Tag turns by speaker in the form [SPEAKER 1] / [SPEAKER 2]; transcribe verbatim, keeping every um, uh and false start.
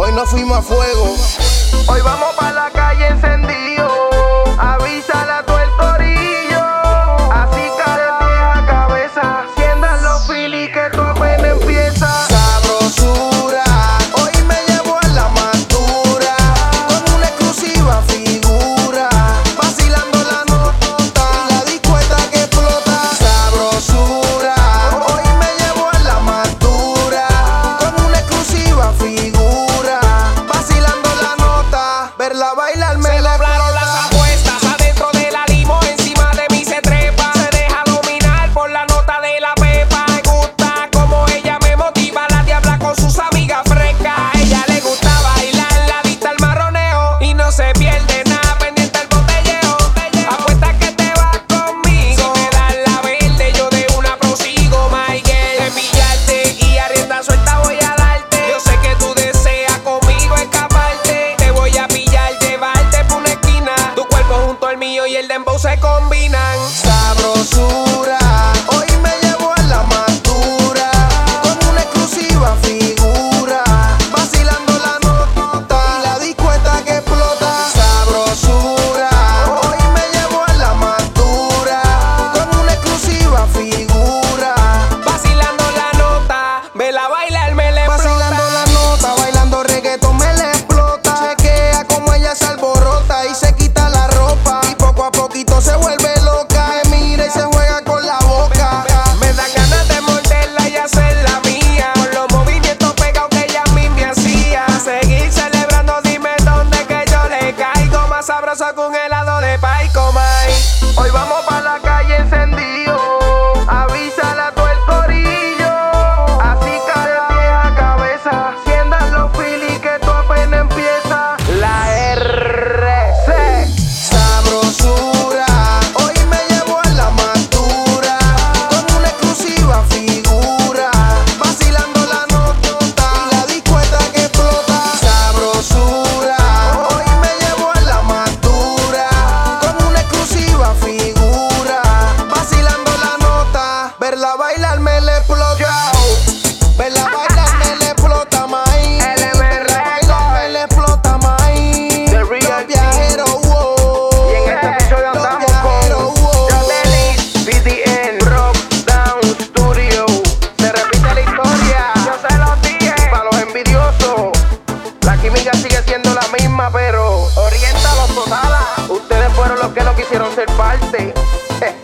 [SPEAKER 1] Hoy nos fuimos a fuego.
[SPEAKER 2] Hoy vamos pa' la calle encendido. Avísale a todo el corillo. Así que de pies a cabeza. Sientan los filis que tu apenas empieza.
[SPEAKER 1] Sabrosura, hoy me llevo a la madura. Con una exclusiva figura. Vacilando la nota y la discueta que explota. Sabrosura, hoy me llevo a la madura. Con una exclusiva figura. Vacilando la nota, verla bailar me
[SPEAKER 3] Se
[SPEAKER 1] la
[SPEAKER 3] doblaron las apuestas, adentro de la limo, encima de mí se trepa. Se deja dominar por la nota de la pepa. Me gusta como ella me motiva, la diabla con sus amigas frescas. A ella le gusta bailar, la vista al marroneo. Y no se pierde nada, pendiente el botelleo. Apuesta que te vas conmigo. Si me das la verde, yo de una prosigo, my girl. De pillarte y a rienda suelta voy a darte. Yo sé que tú deseas conmigo escaparte. Te voy a pillar, llevarte por una esquina. Tu cuerpo junto al mío y el dembow se combinan.
[SPEAKER 1] Sabrosura, hoy me llevo a la madura. Con una exclusiva figura. Vacilando la nota y la discueta que explota. Sabrosura, hoy me llevo a la madura. Con una exclusiva figura.
[SPEAKER 3] Vacilando la nota, vela bailar, me le
[SPEAKER 1] Vacilando
[SPEAKER 3] explota.
[SPEAKER 1] la nota, bailando reggaetón me le explota. Chequea como ella se alborota y se quita la ropa. Y poco a poquito se vuelve loca. Me mira y se juega con la boca.
[SPEAKER 3] Me dan ganas de morderla y hacerla mía. Con los movimientos pegados que ella a mí me hacía. Seguir celebrando, dime dónde que yo le caigo. Más sabroso que un helado de Paico, Mai.
[SPEAKER 2] Hoy vamos pa' la calle encendido. Avísale a todo el corillo. Así que de pies a cabeza. Sientan los filis que tu apenas empieza. La R C.
[SPEAKER 1] Sabrosura, hoy me llevo a la madura. Con una exclusiva figura. Vacilando la nota y la discueta que explota. Sabrosura, hoy me llevo a la madura. Con una exclusiva figura. Vacilando la nota, verla bailar me le explota. Verla bailar me le explota, maíz.
[SPEAKER 2] L M R
[SPEAKER 1] Verla bailar me le explota, maíz.
[SPEAKER 2] The Real
[SPEAKER 1] Los viajeros, wow.
[SPEAKER 2] Y en este episodio
[SPEAKER 1] Los
[SPEAKER 2] andamos
[SPEAKER 1] viajeros,
[SPEAKER 2] con
[SPEAKER 1] wow.
[SPEAKER 2] Yodelis, B T N, Rock Down Studio. Se repite la historia. Yo se los dije. Para los envidiosos, la química sigue siendo la misma, pero oriéntalos, totala. Ustedes fueron los que no quisieron ser parte.